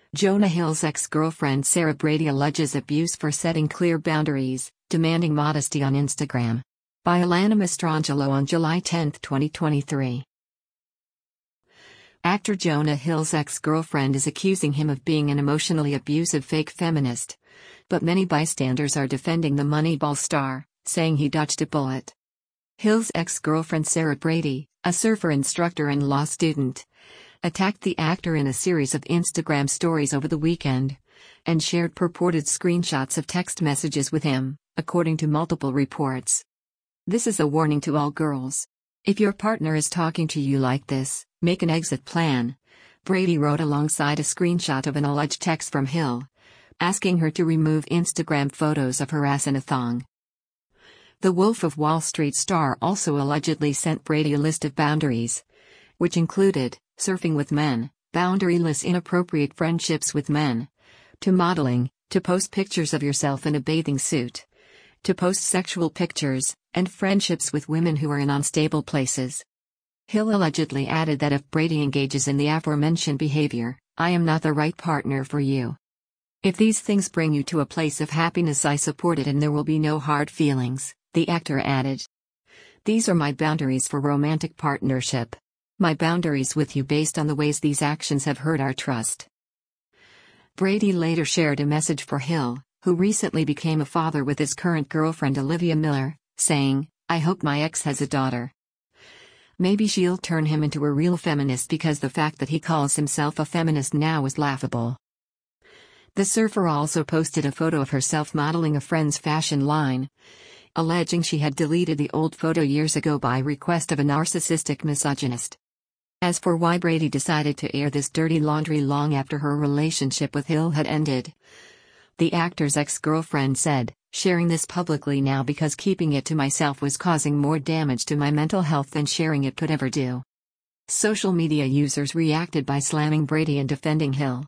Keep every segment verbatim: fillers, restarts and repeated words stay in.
Jonah Hill's ex-girlfriend Sarah Brady alleges abuse for setting clear boundaries, demanding modesty on Instagram. By Alana Mastrangelo on July tenth, twenty twenty-three. Actor Jonah Hill's ex-girlfriend is accusing him of being an emotionally abusive fake feminist. But many bystanders are defending the Moneyball star, saying he dodged a bullet. Hill's ex-girlfriend Sarah Brady, a surfer instructor and law student, attacked the actor in a series of Instagram stories over the weekend, and shared purported screenshots of text messages with him, according to multiple reports. "This is a warning to all girls. If your partner is talking to you like this, make an exit plan," Brady wrote alongside a screenshot of an alleged text from Hill, asking her to remove Instagram photos of her ass in a thong. The Wolf of Wall Street star also allegedly sent Brady a list of boundaries, which included surfing with men, boundaryless inappropriate friendships with men, to modeling, to post pictures of yourself in a bathing suit, to post sexual pictures, and friendships with women who are in unstable places. Hill allegedly added that if Brady engages in the aforementioned behavior, "I am not the right partner for you. If these things bring you to a place of happiness, I support it and there will be no hard feelings," the actor added. "These are my boundaries for romantic partnership. My boundaries with you based on the ways these actions have hurt our trust." Brady later shared a message for Hill, who recently became a father with his current girlfriend Olivia Miller, saying, "I hope my ex has a daughter. Maybe she'll turn him into a real feminist because the fact that he calls himself a feminist now is laughable." The surfer also posted a photo of herself modeling a friend's fashion line, alleging she had deleted the old photo years ago by request of a narcissistic misogynist. As for why Brady decided to air this dirty laundry long after her relationship with Hill had ended, the actor's ex-girlfriend said, "Sharing this publicly now because keeping it to myself was causing more damage to my mental health than sharing it could ever do." Social media users reacted by slamming Brady and defending Hill.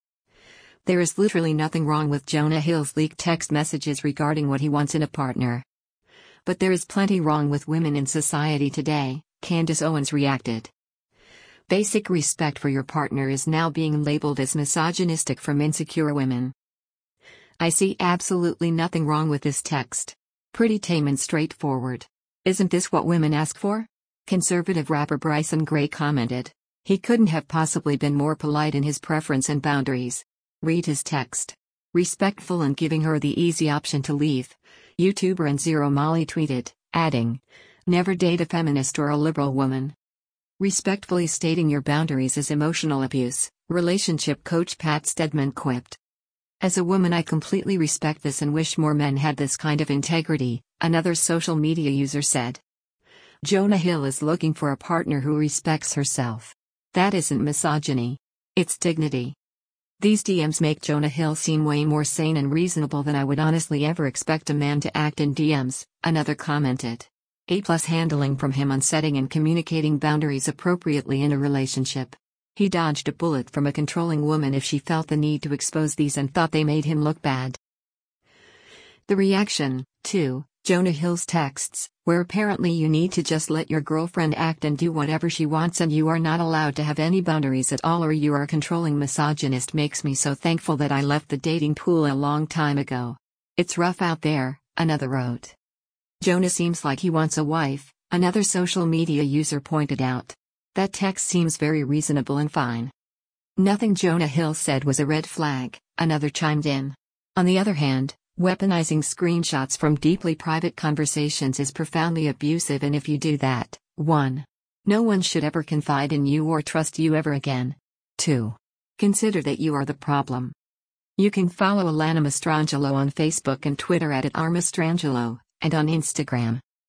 There is literally nothing wrong with Jonah Hill's leaked text messages regarding what he wants in a partner. But there is plenty wrong with women in society today, Candace Owens reacted. Basic respect for your partner is now being labeled as misogynistic from insecure women. "I see absolutely nothing wrong with this text. Pretty tame and straightforward. Isn't this what women ask for?" Conservative rapper Bryson Gray commented. "He couldn't have possibly been more polite in his preference and boundaries. Read his text. Respectful and giving her the easy option to leave," YouTuber and Zero Molly tweeted, adding, "Never date a feminist or a liberal woman." Respectfully stating your boundaries is emotional abuse, relationship coach Pat Stedman quipped. "As a woman, I completely respect this and wish more men had this kind of integrity," another social media user said. Jonah Hill is looking for a partner who respects herself. That isn't misogyny. It's dignity. These D Ms make Jonah Hill seem way more sane and reasonable than I would honestly ever expect a man to act in D Ms, another commented. A plus handling from him on setting and communicating boundaries appropriately in a relationship. He dodged a bullet from a controlling woman if she felt the need to expose these and thought they made him look bad. The reaction, to Jonah Hill's texts, where apparently you need to just let your girlfriend act and do whatever she wants and you are not allowed to have any boundaries at all or you are a controlling misogynist, makes me so thankful that I left the dating pool a long time ago. It's rough out there, another wrote. Jonah seems like he wants a wife, another social media user pointed out. That text seems very reasonable and fine. Nothing Jonah Hill said was a red flag, another chimed in. On the other hand, weaponizing screenshots from deeply private conversations is profoundly abusive, and if you do that, one. No one should ever confide in you or trust you ever again. two. Consider that you are the problem. You can follow Alana Mastrangelo on Facebook and Twitter at, at r mastrangelo, and on Instagram,